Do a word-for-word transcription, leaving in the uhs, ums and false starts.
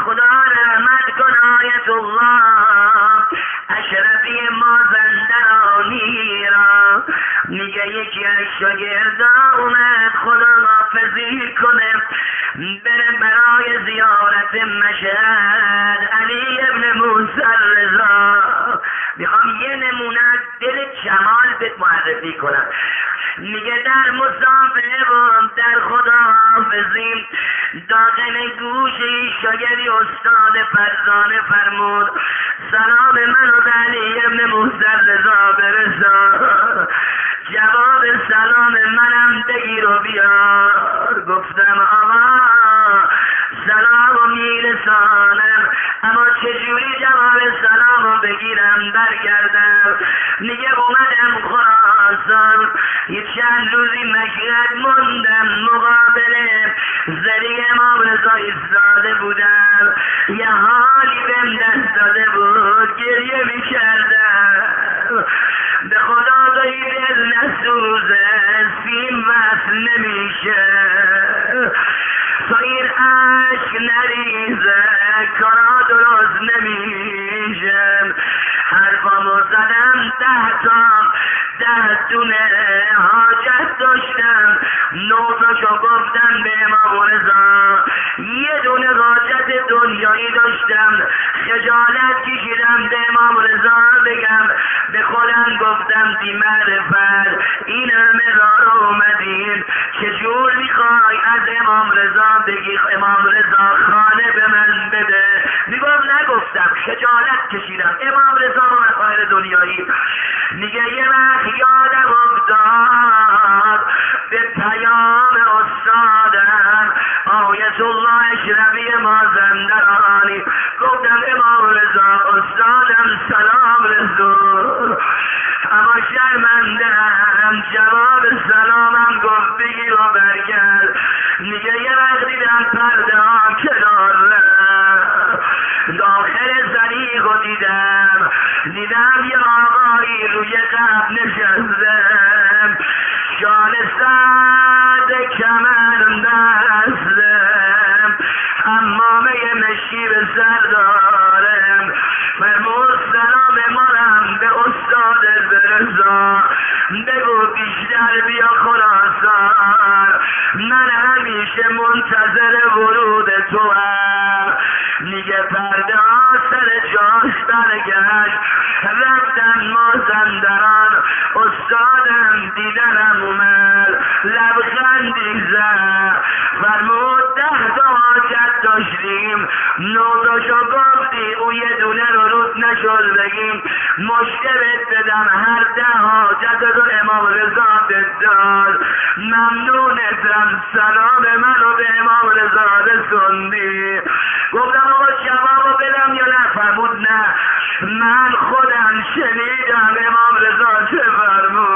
خدا رحمت کن آیت الله اشرفی مازندرانی را. میگه یکی از شاگردا اومد خدا حافظی کنه بره برای زیارت مشهد علی ابن موسی رضا. میخوام یه نمونه دل جمال بهت معرفی کنم. میگه در مسافه و در خداحافظی داخل گوشی شاگردی استاد فرزانه فرمود سلام منو به علی ابن موسی رضا برسان. جواب سلام منم بگیر و بیار. گفتم آقا سلام میرسانم اما چجوری جواب سلام بگیرم برگردم؟ میگه اومدم خراسان یه چند روزی مشهد موندم مقابله زری امام رضا ایستاده بودم یه حالی بهم دست داده بود گریه میکردم به خدا دایی دل نسوزه سیم وصل نمیشه تا این عشق نریزه کارا درست نمیشه. حرفامو زدم ده تا ده دونه حاجت داشتم نوزاشو گفتم به امام رضا یه دونه حاجت دنیایی داشتم خجالت کشیدم به امام رضا بگم به خودم گفتم بی معرفت این همه راه اومدیم چجور میخوای از امام رضا بگی امام رضا خانه به من بده؟ میگم نگفتم خجالت کشیدم امام رضا با مسائل دنیایی. میگه یه وقت یادم افتاد به پیام استادم آیت الله اشرفی مازندرانی. گفتم امام رضا استادم سلام رسول اما شرمندم جواب سلامم گفت بگیر و برگرد. میگه یه وقت دیدم پرده ها کنار داخل زریق و دیدم دیدم یه آقایی روی قبل نشستم شال سعد کمن دستم حمامه مشکی به سر دارم فرمود سلام مارم به استاد رضا بگو بیشتر بیا خراسان من همیشه منتظر ورود تو هم. میگه پرده ها سر جاش برگشت رفتن مازندران استادم دیدنم اومد لبخندی زد فرمود ده تا حاجت داشتیم نوزاشو گفتی او یه دونه رو روز نشد بگیم مشکلت بدم هر ده حاجت رو امام رضا بداد ممنونتم سلام منو به امام رضا رسوندی. گفتم آقا جوابو بدم یا نه؟ فرمود نه من خودم شنیدم امام رضا چه فرمود